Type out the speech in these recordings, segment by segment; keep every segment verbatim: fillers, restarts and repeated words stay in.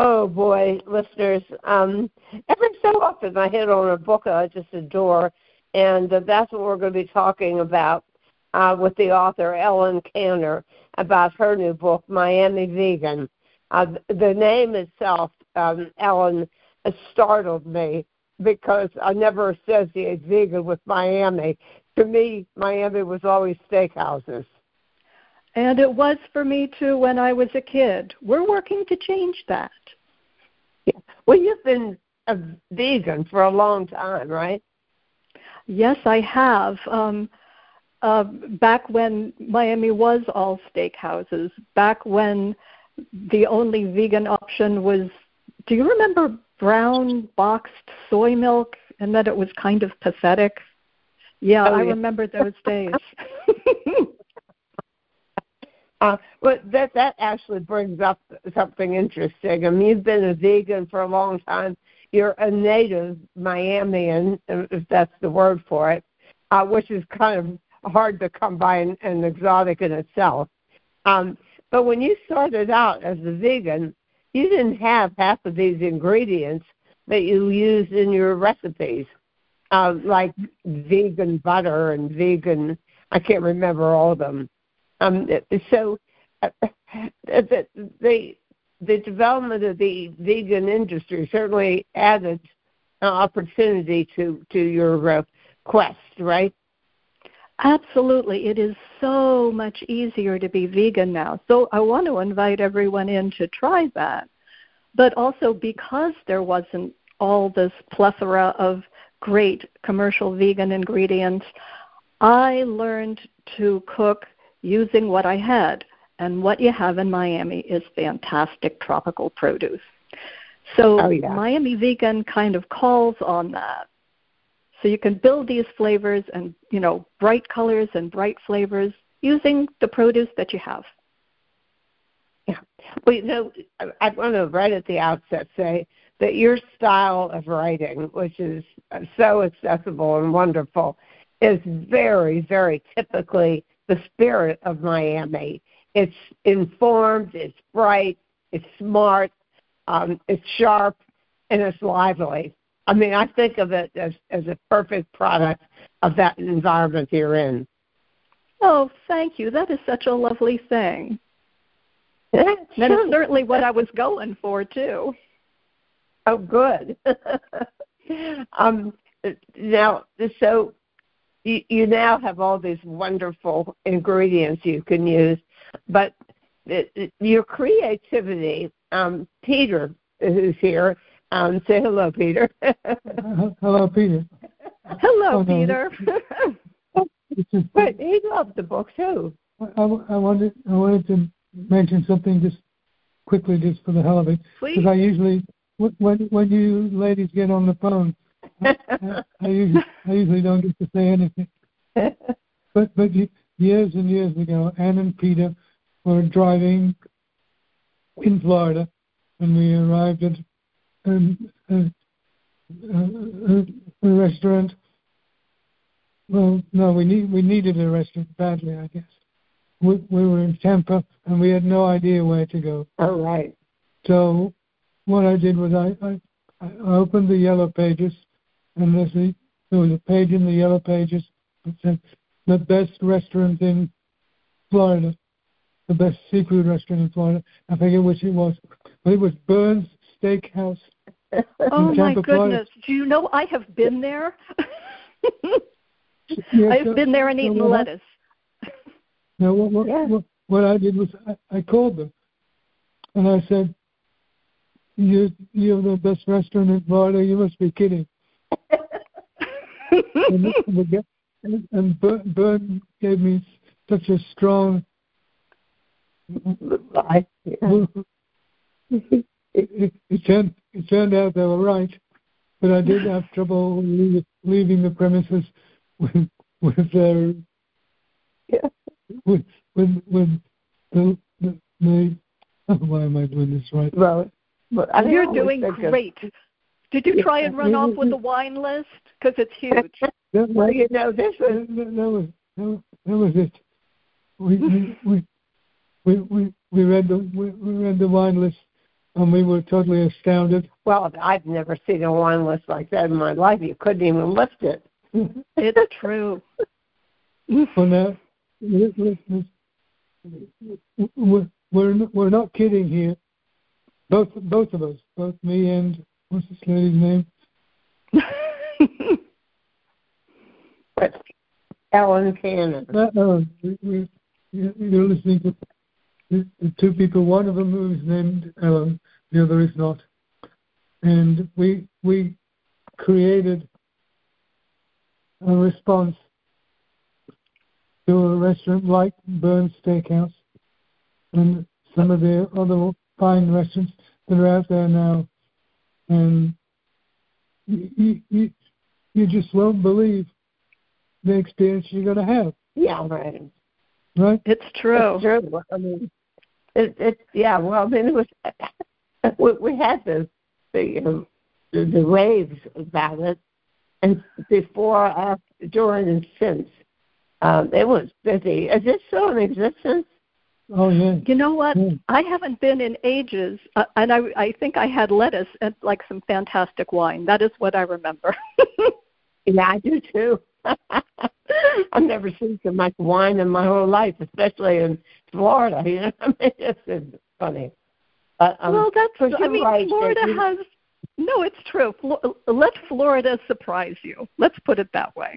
Oh, boy, listeners. Um, every so often I hit on a book I just adore, and uh, that's what we're going to be talking about uh, with the author, Ellen Canner, about her new book, Miami Vegan. Uh, the name itself, um, Ellen, uh, startled me because I never associate vegan with Miami. To me, Miami was always steakhouses. And it was for me, too, when I was a kid. We're working to change that. Yeah. Well, you've been a vegan for a long time, right? Yes, I have. Um, uh, back when Miami was all steakhouses, back when the only vegan option was, do you remember brown boxed soy milk and that it was kind of pathetic? Yeah, oh, I yeah. remember those days. uh, but that, that actually brings up something interesting. I mean, you've been a vegan for a long time. You're a native Miamian, if that's the word for it, uh, which is kind of hard to come by and, and exotic in itself. Um, but when you started out as a vegan, you didn't have half of these ingredients that you use in your recipes, uh, like vegan butter and vegan, I can't remember all of them. Um, so uh, the, the, the development of the vegan industry certainly added an opportunity to, to your uh, quest, right? Absolutely. It is so much easier to be vegan now. So I want to invite everyone in to try that. But also because there wasn't all this plethora of great commercial vegan ingredients, I learned to cook using what I had. And what you have in Miami is fantastic tropical produce. So oh, yeah. Miami Vegan kind of calls on that. So you can build these flavors and, you know, bright colors and bright flavors using the produce that you have. Yeah. Well, you know, I want to right at the outset say that your style of writing, which is so accessible and wonderful, is very, very typically the spirit of Miami. It's informed, it's bright, it's smart, um, it's sharp, and it's lively. I mean, I think of it as, as a perfect product of that environment you're in. Oh, thank you. That is such a lovely thing. Yeah, that is certainly what I was going for, too. Oh, good. um, now, so you, you now have all these wonderful ingredients you can use, but it, it, your creativity, um, Peter, who's here, um, say hello, Peter. Hello, Peter. Hello, oh, Peter. No. But he loved the book, too. I, I, wanted, I wanted to mention something just quickly, just for the hell of it, because I usually, when when you ladies get on the phone, I, I, usually, I usually don't get to say anything. But but years and years ago, Ann and Peter were driving in Florida, and we arrived at a, a, a, a restaurant. Well, no, we need we needed a restaurant badly, I guess. We, we were in Tampa, and we had no idea where to go. All right. So what I did was I, I, I opened the Yellow Pages, and there's a, there was a page in the Yellow Pages that said the best restaurant in Florida, the best seafood restaurant in Florida. I forget which it was, but it was Burns Steakhouse. Oh, my Tampa, goodness. Florida. Do you know I have been there? Yeah, I've so, been there and so eaten lettuce. Now, what, what, yeah. what, what I did was I, I called them, and I said, you, you're the best restaurant in Florida. You must be kidding. and and, and Bert, Bert gave me such a strong lie. Yeah. it, it, it, turned, it turned out they were right, but I did have trouble leave, leaving the premises with, with their... Yeah. With, with, with the, the, the, why am I doing this right? Well, but I You're doing great. Of, Did you try and run off with the wine list? Because it's huge. That, well, you know, this was... That, that, that, was, that, that was it. We, we, we, we, we read the we, we read the wine list, and we were totally astounded. Well, I've never seen a wine list like that in my life. You couldn't even lift it. It's true. Well, now, we're, we're, we're not kidding here. Both both of us, both me and, what's this lady's name? Ellen Cannon. Uh, uh, we, we, you're listening to the, the two people. One of them is named Ellen, the other is not. And we we created a response to a restaurant like Burns Steakhouse and some of the other fine restaurants that are out there now. And you, you, you just won't believe the experience you're going to have. Yeah, right. Right? It's true. It's true. I mean, it, it, yeah, well, I mean, it was, we, we had the, the, uh, the, the raves about it, and before, after, during, and since. Um, it was busy. Is it still in existence? Oh, yeah. You know what? Yeah. I haven't been in ages, uh, and I, I think I had lettuce and like some fantastic wine. That is what I remember. Yeah, I do too. I've never seen so much wine in my whole life, especially in Florida. You know, I mean, it's, it's funny. But, um, well, that's. I mean, right, Florida you, has. No, it's true. Flo- let Florida surprise you. Let's put it that way.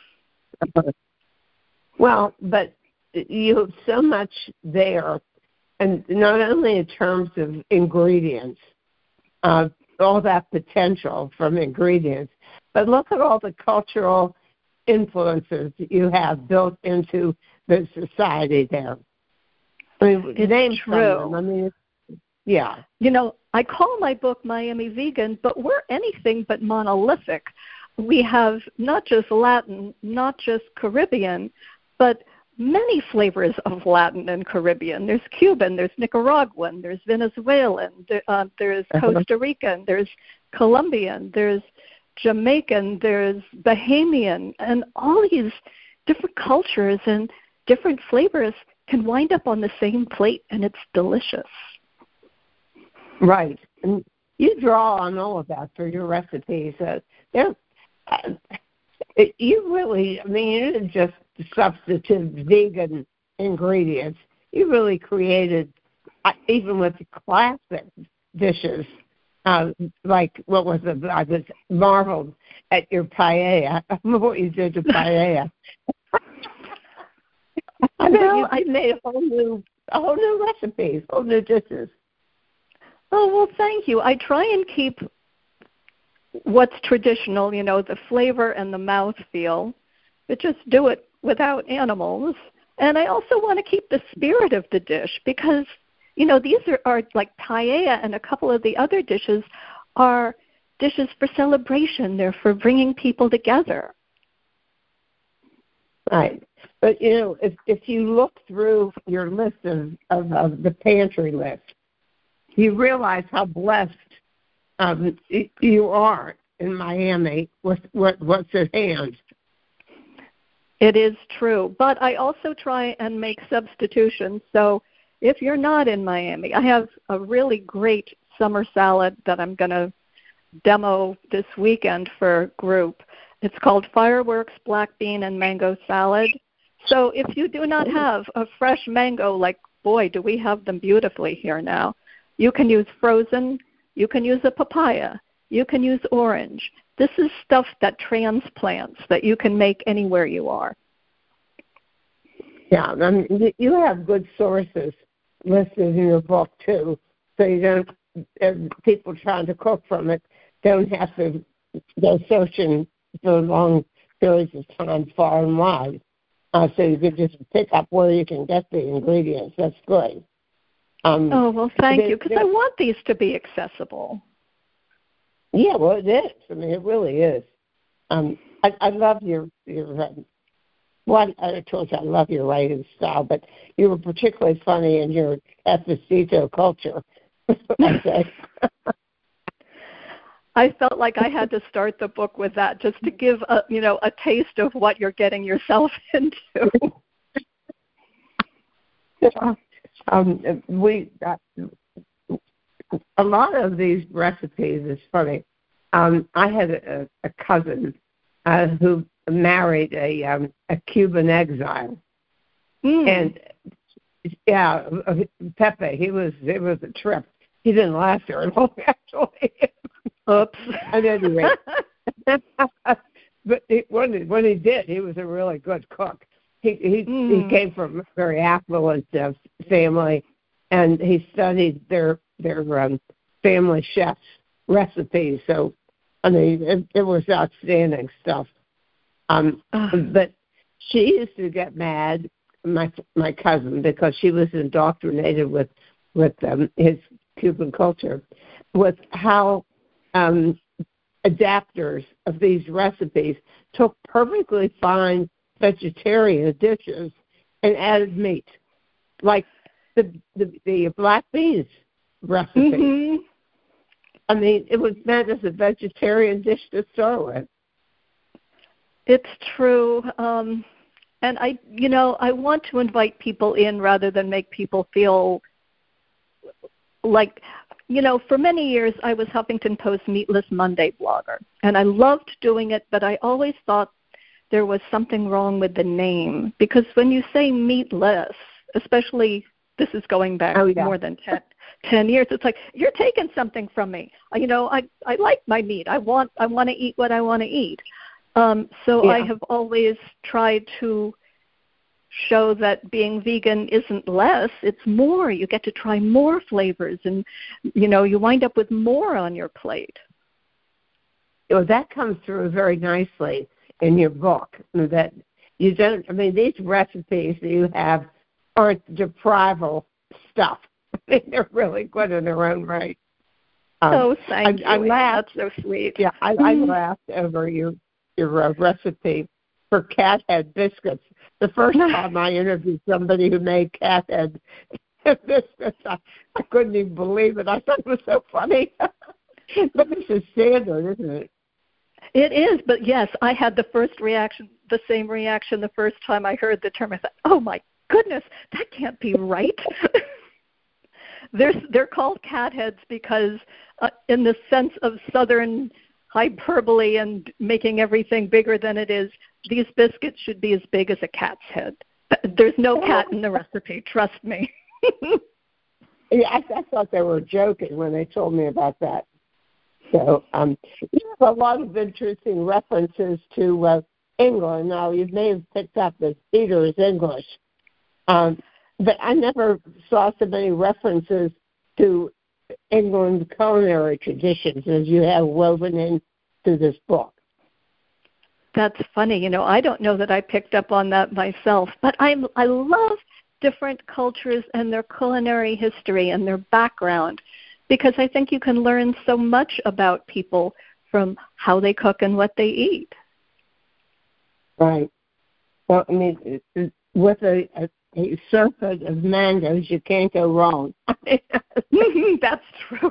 Well, but you have so much there, and not only in terms of ingredients, uh, all that potential from ingredients, but look at all the cultural influences you have built into the society there. I mean, it's name true. some of them. I mean, it's, yeah. You know, I call my book Miami Vegan, but we're anything but monolithic. We have not just Latin, not just Caribbean, but many flavors of Latin and Caribbean. There's Cuban, there's Nicaraguan, there's Venezuelan, there, uh, there's Costa Rican, there's Colombian, there's Jamaican, there's Bahamian, and all these different cultures and different flavors can wind up on the same plate, and it's delicious. Right. And you draw on all of that for your recipes. Uh, they're, uh, it, you really, I mean, you didn't just substitute vegan ingredients. You really created, uh, even with the classic dishes, uh, like, what was it? I was marveled at your paella. I remember what you did to paella. I mean, well, you made a whole new, a whole new recipes, whole new dishes. Oh, well, thank you. I try and keep what's traditional, you know, the flavor and the mouthfeel, but just do it without animals. And I also want to keep the spirit of the dish because, you know, these are, are like paella and a couple of the other dishes are dishes for celebration. They're for bringing people together. Right. But, you know, if if you look through your list of, of, of the pantry list, you realize how blessed um, you are in Miami with what, what's at hand. It is true. But I also try and make substitutions. So if you're not in Miami, I have a really great summer salad that I'm going to demo this weekend for a group. It's called Fireworks Black Bean and Mango Salad. So if you do not have a fresh mango, like, boy, do we have them beautifully here now, you can use frozen, you can use a papaya, you can use orange. This is stuff that transplants that you can make anywhere you are. Yeah, I mean, you have good sources listed in your book, too, so you don't, people trying to cook from it don't have to go searching for long periods of time far and wide. Uh, so you can just pick up where you can get the ingredients. That's good. Um, oh, well, thank you, because I want these to be accessible. Yeah, well, it is. I mean, it really is. Um, I, I love your, your uh, one, I told you I love your writing style, but you were particularly funny in your Esposito culture, I say. I felt like I had to start the book with that just to give a, you know, a taste of what you're getting yourself into. um, we uh, a lot of these recipes is funny. Um, I had a, a cousin uh, who married a um, a Cuban exile, mm. and yeah, Pepe. He was it was a trip. He didn't last very long, actually. Oops. At any rate, but he, when he, when he did, he was a really good cook. He he mm. he came from a very affluent uh, family, and he studied their their um, family chefs' recipes. So, I mean, it, it was outstanding stuff. Um, but she used to get mad, my my cousin, because she was indoctrinated with with um, his Cuban culture, with how um, adapters of these recipes took perfectly fine vegetarian dishes and added meat, like the the, the black beans recipe. Mm-hmm. I mean, it was meant as a vegetarian dish to start with. It's true. Um, and I, you know, I want to invite people in rather than make people feel like, you know, for many years I was Huffington Post Meatless Monday blogger, and I loved doing it, but I always thought there was something wrong with the name, because when you say meatless, especially this is going back oh, yeah. more than ten, ten years, it's like you're taking something from me. You know, I I like my meat. I want I want to eat what I want to eat. Um, so yeah. I have always tried to show that being vegan isn't less, it's more. You get to try more flavors, and, you know, you wind up with more on your plate. Well, that comes through very nicely in your book, that you don't, I mean, these recipes that you have aren't deprival stuff. I mean, they're really good in their own right. Um, oh, thank I, you. I laughed. That's so sweet. Yeah, I, I laughed over your your uh, recipe for cat head biscuits. The first time I interviewed somebody who made cat head biscuits, I, I couldn't even believe it. I thought it was so funny. But this is standard, isn't it? It is, but yes, I had the first reaction, the same reaction the first time I heard the term. I thought, oh my goodness, that can't be right. They're, they're called cat heads because uh, in the sense of Southern hyperbole and making everything bigger than it is, these biscuits should be as big as a cat's head. There's no cat in the recipe, trust me. Yeah, I, I thought they were joking when they told me about that. So um, you have a lot of interesting references to uh, England. Now, you may have picked up that Peter is English, um, but I never saw so many references to England's culinary traditions as you have woven into this book. That's funny. You know, I don't know that I picked up on that myself, but I'm, I love different cultures and their culinary history and their background, because I think you can learn so much about people from how they cook and what they eat. Right. Well, I mean, with a, a, a surfeit of mangoes, you can't go wrong. That's true.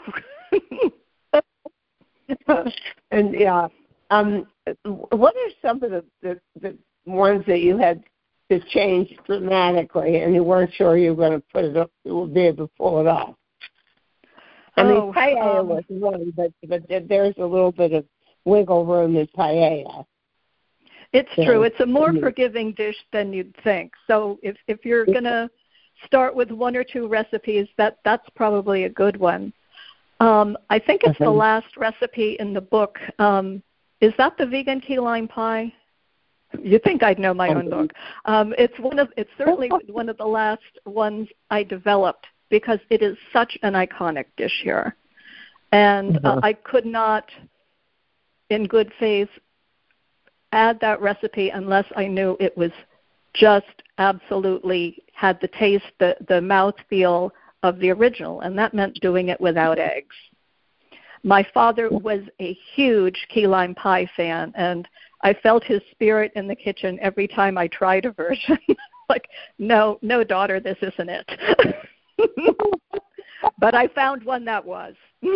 And, yeah, um, what are some of the, the, the ones that you had to change dramatically and you weren't sure you were going to put it up, you would be able to pull it off? I mean, oh, paella um, was one, but, but there's a little bit of wiggle room in paella. It's so, true. It's a more yeah. forgiving dish than you'd think. So if, if you're going to start with one or two recipes, that, that's probably a good one. Um, I think it's okay. the last recipe in the book. Um, is that the vegan key lime pie? You'd think I'd know my own book. Um, it's one of it's certainly one of the last ones I developed, because it is such an iconic dish here. And mm-hmm. uh, I could not, in good faith, add that recipe unless I knew it was just absolutely had the taste, the, the mouthfeel of the original, and that meant doing it without eggs. My father was a huge key lime pie fan, and I felt his spirit in the kitchen every time I tried a version. Like, no, no, daughter, this isn't it. But I found one that was.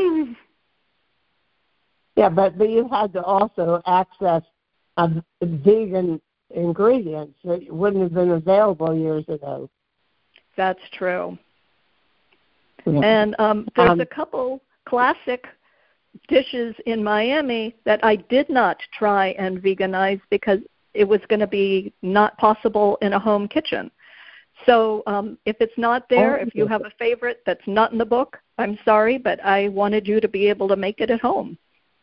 Yeah, but, but you had to also access um, vegan ingredients that wouldn't have been available years ago. That's true. And um, there's um, a couple classic dishes in Miami that I did not try and veganize because it was going to be not possible in a home kitchen. So um, if it's not there, if you have a favorite that's not in the book, I'm sorry, but I wanted you to be able to make it at home.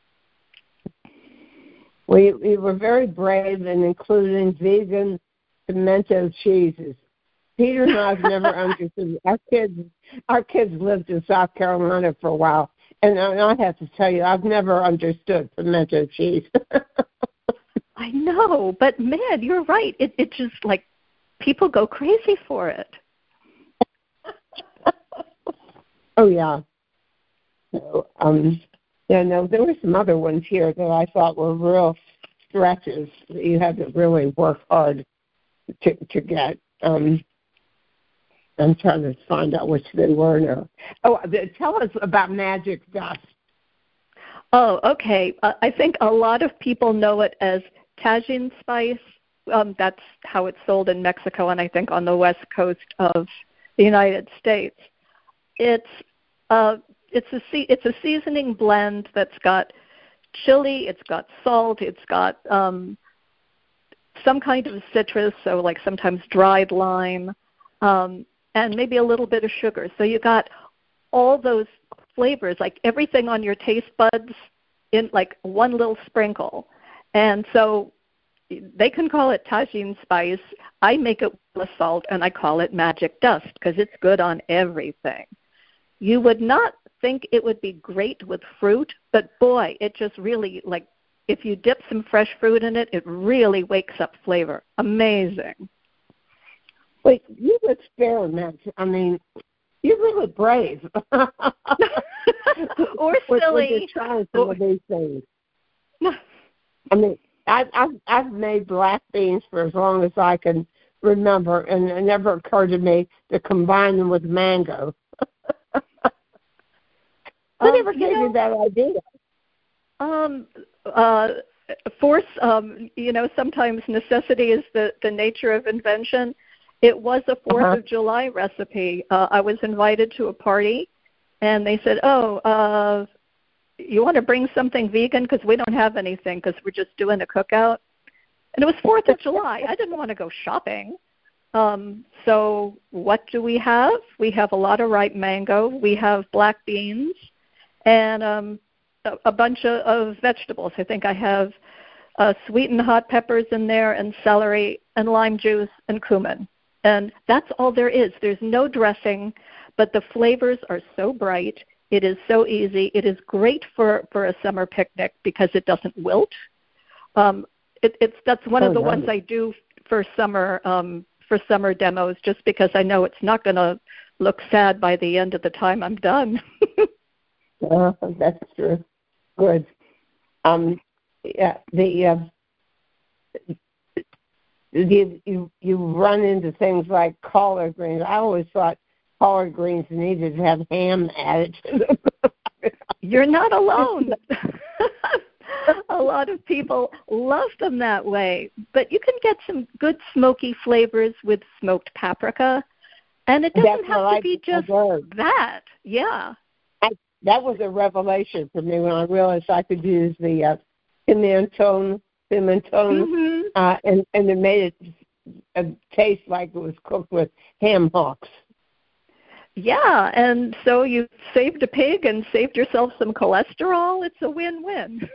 We, we were very brave in including vegan pimento cheeses. Peter and I have never understood. Our kids, our kids lived in South Carolina for a while, and I have to tell you, I've never understood pimento cheese. I know, but man, you're right. It it just like people go crazy for it. Oh yeah. So, um, yeah, no, there were some other ones here that I thought were real stretches that you had to really work hard to to get. Um, I'm trying to find out which they were now. Oh, tell us about magic dust. Oh, okay. Uh, I think a lot of people know it as Tajin spice. Um, that's how it's sold in Mexico and I think on the west coast of the United States. It's uh, it's a it's a seasoning blend that's got chili, it's got salt, it's got um, some kind of citrus, so like sometimes dried lime. Um, and maybe a little bit of sugar. So you got all those flavors, like everything on your taste buds in like one little sprinkle. And so they can call it Tajin spice. I make it with salt, and I call it magic dust because it's good on everything. You would not think it would be great with fruit, but boy, it just really, like, if you dip some fresh fruit in it, it really wakes up flavor. Amazing. Wait, you experiment. I mean, you're really brave. Or silly. When you're trying some of these things. I mean, I've, I've, I've made black beans for as long as I can remember, and it never occurred to me to combine them with mango. Whatever um, gave you, know, you that idea? Um, uh, force, um, you know, sometimes necessity is the, the nature of invention. It was a Fourth uh-huh. of July recipe. Uh, I was invited to a party, and they said, oh, uh, you want to bring something vegan because we don't have anything because we're just doing a cookout. And it was Fourth of July. I didn't want to go shopping. Um, so what do we have? We have a lot of ripe mango. We have black beans and um, a, a bunch of, of vegetables. I think I have uh, sweetened hot peppers in there and celery and lime juice and cumin. And that's all there is. There's no dressing, but the flavors are so bright. It is so easy. It is great for, for a summer picnic because it doesn't wilt. Um, it, it's that's one oh, of the nice. ones I do for summer um, for summer demos, just because I know it's not going to look sad by the end of the time I'm done. uh, that's true. Good. Um, yeah, the uh, you, you you run into things like collard greens. I always thought collard greens needed to have ham added to them. You're not alone. A lot of people love them that way, but you can get some good smoky flavors with smoked paprika, and it doesn't That's have to I be just that. Yeah. I, that was a revelation for me when I realized I could use the uh, pimentone, pimentone, mm-hmm. uh, and, and it made it uh, taste like it was cooked with ham hocks. Yeah, and so you saved a pig and saved yourself some cholesterol. It's a win-win.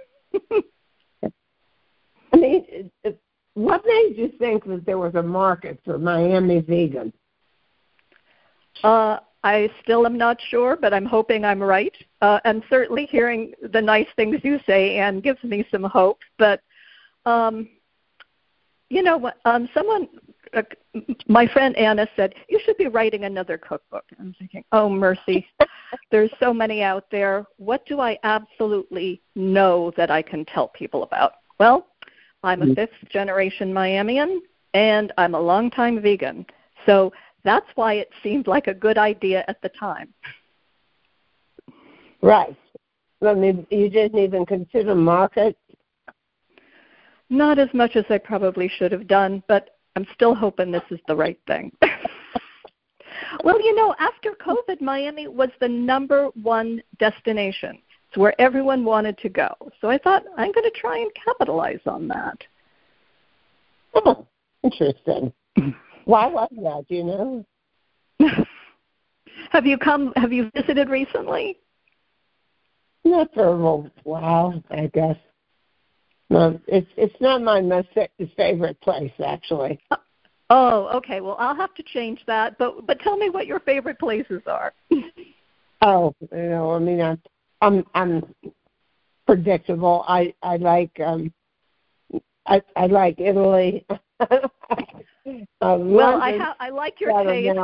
I mean, it, it, what made you think that there was a market for Miami vegan? Uh, I still am not sure, but I'm hoping I'm right. Uh, and certainly hearing the nice things you say, Anne, gives me some hope. But, um, you know, um, someone, uh, my friend Anna said, you should be writing another cookbook. I'm thinking, oh, mercy. There's so many out there. What do I absolutely know that I can tell people about? Well, I'm a fifth-generation Miamian, and I'm a longtime vegan. So that's why it seemed like a good idea at the time. Right. I mean, you didn't even consider market? Not as much as I probably should have done, but I'm still hoping this is the right thing. Well, you know, after COVID, Miami was the number one destination. It's where everyone wanted to go. So I thought, I'm going to try and capitalize on that. Oh, interesting. Why was that, do you know? Have you come, have you visited recently? Not for a while, I guess. No, it's it's not my most favorite place, actually. Oh, okay. Well, I'll have to change that. But but tell me what your favorite places are. Oh, you know, I mean, I'm I'm, I'm predictable. I I like um, I I like Italy. um, well, I have I like your taste.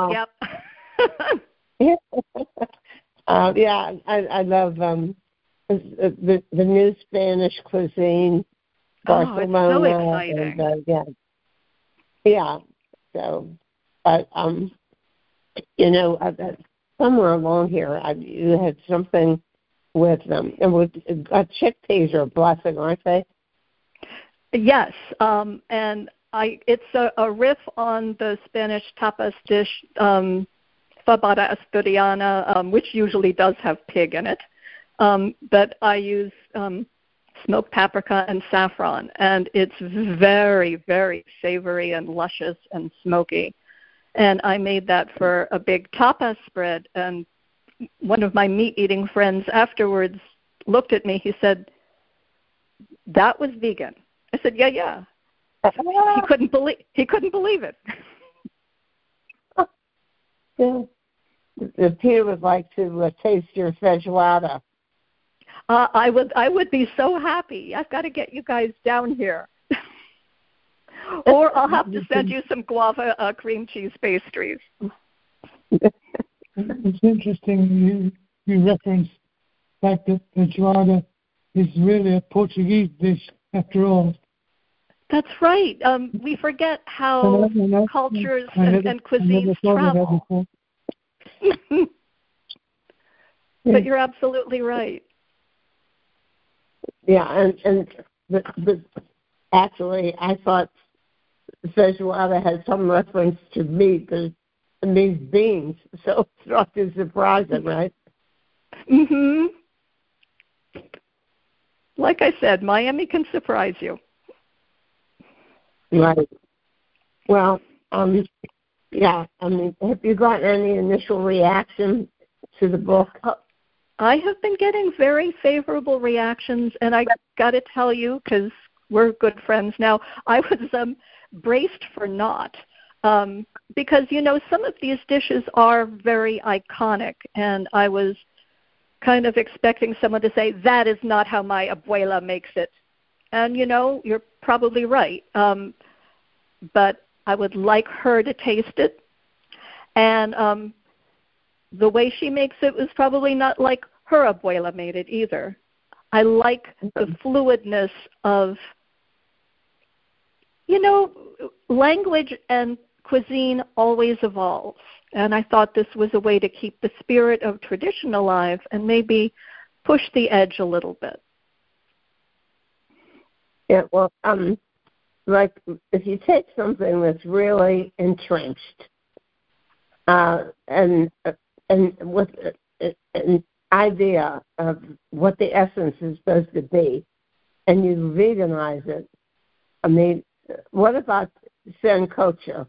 Yep. uh, yeah, I I love um the the new Spanish cuisine. Barcelona, oh, it's so exciting. And, uh, yeah, yeah. So, but um, you know, uh, somewhere along here, I, you had something with them, and with uh, chickpeas are a blessing, aren't they? Yes, um, and I it's a, a riff on the Spanish tapas dish um, fabada asturiana, um, which usually does have pig in it, um, but I use um, smoked paprika and saffron, and it's very, very savory and luscious and smoky. And I made that for a big tapas spread, and one of my meat-eating friends afterwards looked at me. He said, "That was vegan." I said, "Yeah, yeah." He couldn't believe he couldn't believe it. Yeah. Peter would like to uh, taste your feijoada. Uh, I would I would be so happy. I've got to get you guys down here. Or I'll have to send you some guava uh, cream cheese pastries. It's interesting you, you reference the fact that feijoada is really a Portuguese dish after all. That's right. Um, we forget how and I, and I, cultures I and, never, and cuisines travel. But you're absolutely right. Yeah, and, and the, the, actually, I thought feijoada had some reference to meat, but it means beans, so it's not too surprising, right? Mm-hmm. Like I said, Miami can surprise you. Right. Well, um, yeah, I mean, have you got any initial reaction to the book? Uh, I have been getting very favorable reactions, and I got to tell you, because we're good friends now, I was um, braced for not, um, because, you know, some of these dishes are very iconic, and I was kind of expecting someone to say, that is not how my abuela makes it. And, you know, you're probably right, um, but I would like her to taste it, and um, the way she makes it was probably not like her abuela made it either. I like the fluidness of, you know, language and cuisine always evolves. And I thought this was a way to keep the spirit of tradition alive and maybe push the edge a little bit. Yeah, well, um, like if you take something that's really entrenched, uh, and uh, and with an idea of what the essence is supposed to be, and you veganize it, I mean, what about sancocho?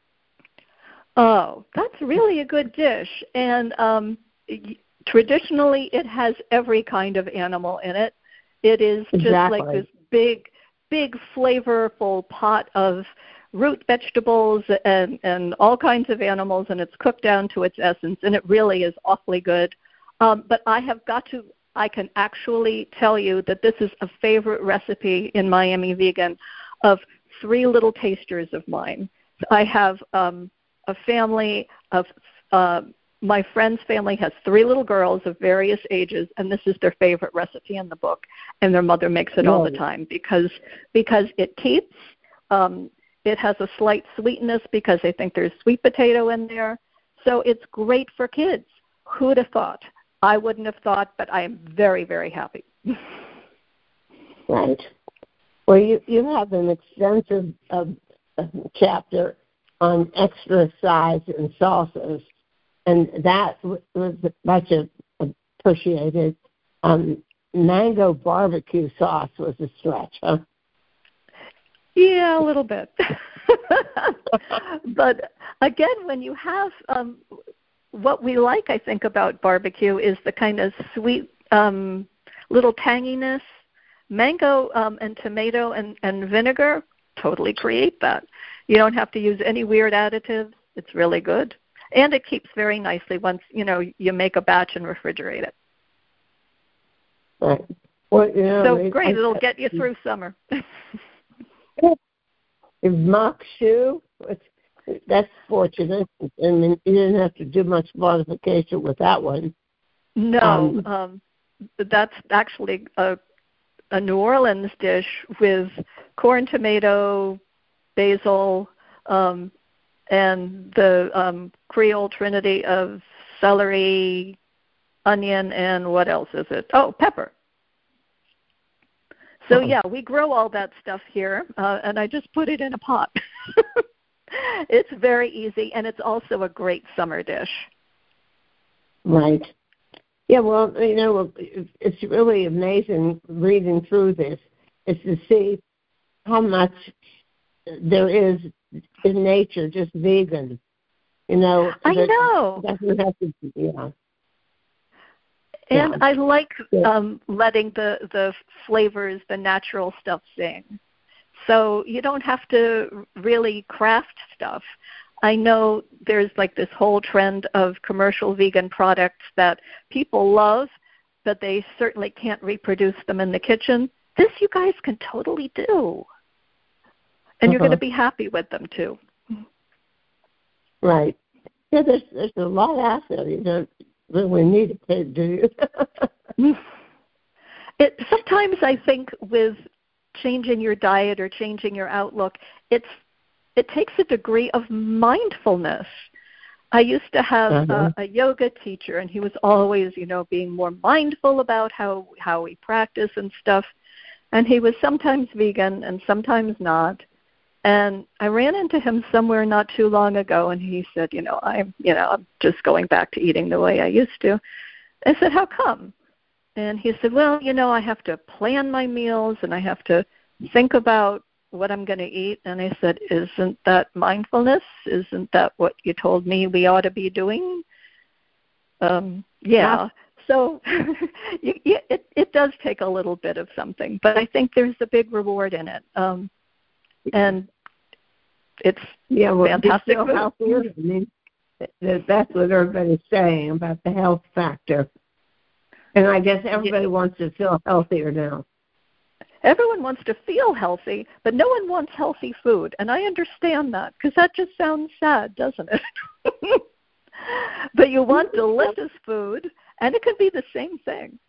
Oh, that's really a good dish. And um, traditionally, it has every kind of animal in it. It is just exactly. like this big, big flavorful pot of root vegetables and, and all kinds of animals, and it's cooked down to its essence, and it really is awfully good. Um, but I have got to, I can actually tell you that this is a favorite recipe in Miami Vegan of three little tasters of mine. I have um, a family of, uh, my friend's family has three little girls of various ages, and this is their favorite recipe in the book, and their mother makes it all the time because because it keeps, um, it has a slight sweetness because they think there's sweet potato in there, so it's great for kids. Who'd have thought? I wouldn't have thought, but I am very, very happy. Right. Well, you, you have an extensive uh, chapter on extra sides and sauces, and that was much appreciated. Um, mango barbecue sauce was a stretch, huh? Yeah, a little bit. But again, when you have um, what we like, I think, about barbecue is the kind of sweet um, little tanginess. Mango um, and tomato and, and vinegar totally create that. You don't have to use any weird additives. It's really good. And it keeps very nicely once, you know, you make a batch and refrigerate it. Right. Well, you know, so it, great. I, It'll get you through summer. Mock shoe, that's fortunate. I mean, you didn't have to do much modification with that one. No, um, um, that's actually a, a New Orleans dish with corn, tomato, basil, um, and the um, Creole trinity of celery, onion, and what else is it? Oh, pepper. So, yeah, we grow all that stuff here, uh, and I just put it in a pot. It's very easy, and it's also a great summer dish. Right. Yeah, well, you know, it's really amazing reading through this is to see how much there is in nature just vegan. You know. I know. Doesn't have to, yeah. And yeah. I like um, letting the, the flavors, the natural stuff sing. So you don't have to really craft stuff. I know there's like this whole trend of commercial vegan products that people love, but they certainly can't reproduce them in the kitchen. This you guys can totally do. And uh-huh. you're going to be happy with them too. Right. Yeah, there's there's a lot out there. You don't really need a pig, do you? it, sometimes I think with changing your diet or changing your outlook, it's it takes a degree of mindfulness. I used to have uh-huh. a, a yoga teacher, and he was always, you know, being more mindful about how, how we practice and stuff. And he was sometimes vegan and sometimes not. And I ran into him somewhere not too long ago, and he said, you know, I'm, you know, I'm just going back to eating the way I used to. I said, how come? And he said, well, you know, I have to plan my meals, and I have to think about what I'm going to eat. And I said, isn't that mindfulness? Isn't that what you told me we ought to be doing? Um, yeah. So you, you, it, it does take a little bit of something, but I think there's a big reward in it. Um, and it's yeah, well, fantastic. Healthier. I mean, that's what everybody's saying about the health factor. And I guess everybody yeah. wants to feel healthier now. Everyone wants to feel healthy, but no one wants healthy food. And I understand that because that just sounds sad, doesn't it? But you want delicious food, and it could be the same thing.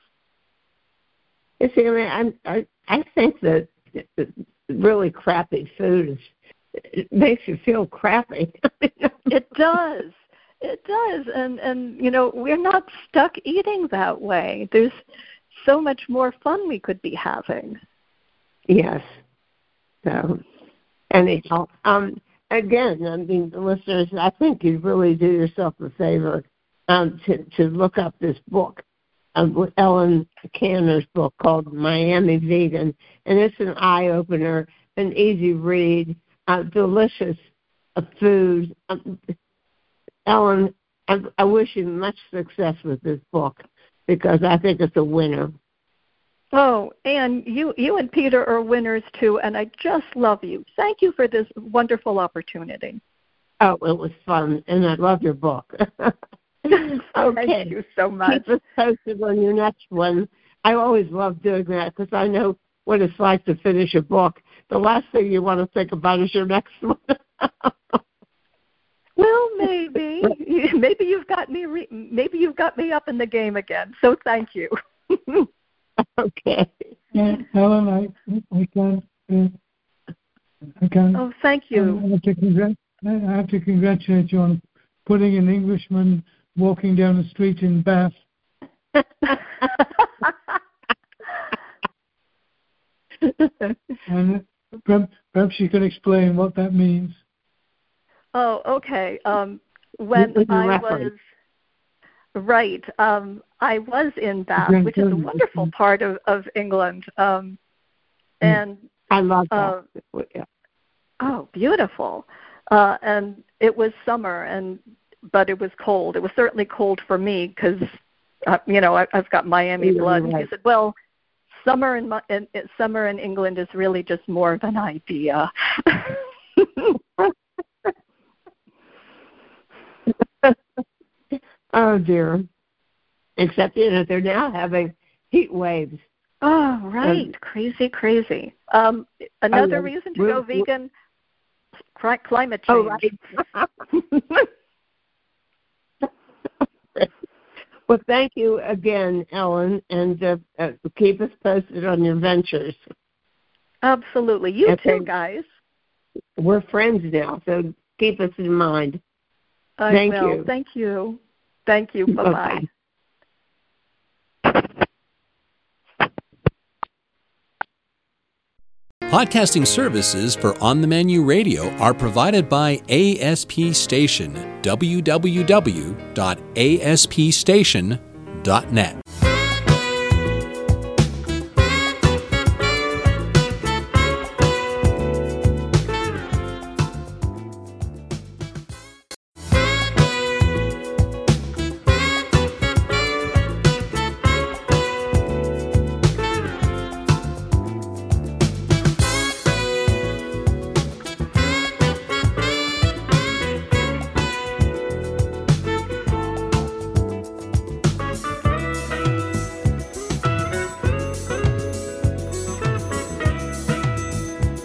You see, I mean, I'm, I I think that really crappy food is, it makes you feel crappy. It does. It does. And, and, you know, we're not stuck eating that way. There's so much more fun we could be having. Yes. So, anyhow, um, again, I mean, listeners, I think you really do yourself a favor um, to, to look up this book, um, Ellen Canner's book called Miami Vegan, and it's an eye-opener, an easy read, uh, delicious uh, food. Um, Ellen, I, I wish you much success with this book because I think it's a winner. Oh, and you, you and Peter are winners too, and I just love you. Thank you for this wonderful opportunity. Oh, it was fun, and I love your book. Okay. Thank you so much. Keep us posted on your next one. I always love doing that because I know what it's like to finish a book. The last thing you want to think about is your next one. Well, maybe, maybe you've got me. Re- maybe you've got me up in the game again. So thank you. Okay. And Helen, I, I can, uh, I can. Oh, thank you. I have, to congr- I have to congratulate you on putting an Englishman walking down the street in Bath. And perhaps you can explain what that means. Oh, okay. Um, when I was right, um, I was in Bath, which is a wonderful part of, of England, um, and I love that. Uh, yeah. Oh, beautiful! Uh, and it was summer, and but it was cold. It was certainly cold for me because, uh, you know, I, I've got Miami yeah, blood. Right. And he said, "Well, summer in, in summer in England is really just more of an idea." Oh dear! Except you know they're now having heat waves. Oh right, um, crazy, crazy. Um, another oh, yeah. reason to we're, go vegan: we're, climate change. Oh, right. Well, thank you again, Ellen, and uh, uh, keep us posted on your ventures. Absolutely, you and too, guys. We're friends now, so keep us in mind. I thank will. you. Thank you. Thank you. Bye-bye. Podcasting services for On the Menu Radio are provided by A S P Station, w w w dot a s p station dot net.